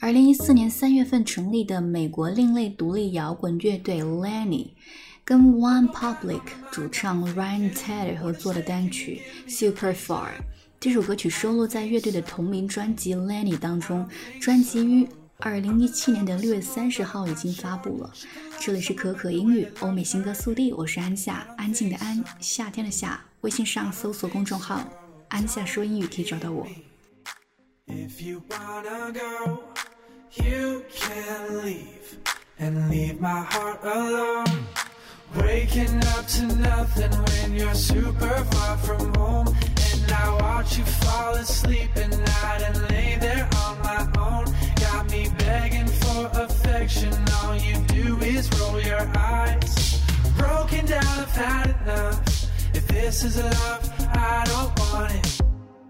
2014年3月份成立的美国另类独立摇滚乐队 Lenny 跟 OnePublic 主唱 Ryan Tedder 合作的单曲 Super Far。 这首歌曲收录在乐队的同名专辑 Lenny 当中，专辑于2017年的6月30号已经发布了。这里是可可英语欧美新歌速递，我是安夏，安静的安，夏天的夏。微信上搜索公众号安夏说英语可以找到我。 If you wanna go, you can leave and leave my heart alone. Waking up to nothing when you're super far from home, and I watch you fall asleep at night and lay there on my own. Got me begging for affection, all you do is roll your eyes. Broken down, I've had enough. If this is love, I don't want it.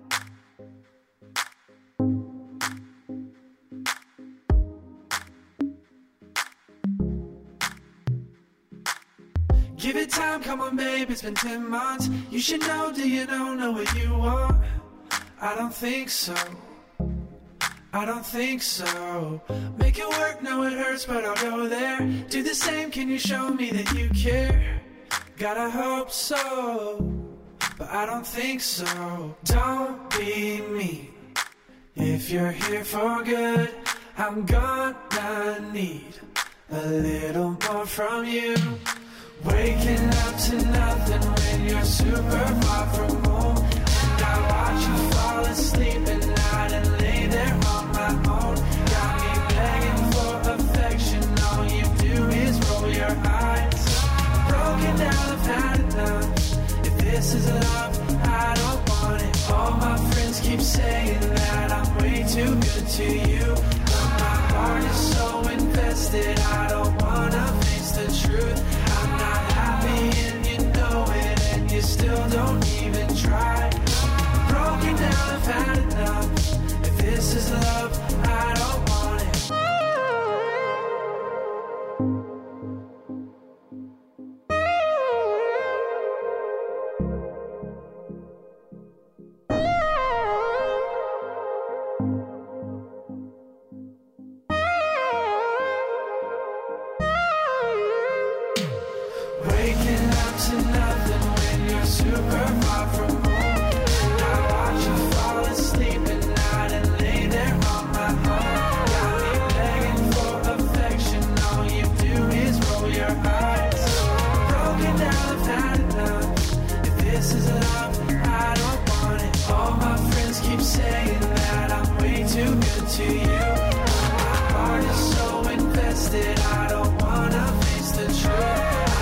Give it time, come on babe, it's been 10 months. You should know, do you know what you want? I don't think so, I don't think so. Make it work, no it hurts, but I'll go there. Do the same, can you show me that you care? Gotta hope so, but I don't think so. Don't be mean, if you're here for good, I'm gonna need a little more from you. Waking up to nothing when you're super far from home, and I watch you fall asleep at night and lay there on my own. Got me begging for affection, all you do is roll your eyes. Broken down, I've had enough. If this is love, I don't want it. All my friends keep saying that I'm way too good to you, but my heart is so invested, I don't wanna face the truth. I'm not happy and you know it, and you still don't even try. Broken down, I've had enough. If this is love, I don't want it. Waking up to nothing when you're super far from home, and I watch you fall asleep at night and lay there on my own. Got me begging for affection, all you do is roll your eyes. Broken down, I've had enough. If this is love, I don't want it. All my friends keep saying that I'm way too good to you, but my heart is so invested, I don't wanna face the truth.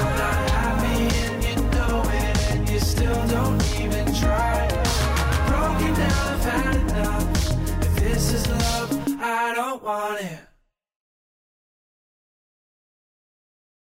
Still don't even try. Broken down, I've had enough. If this is love, I don't want it.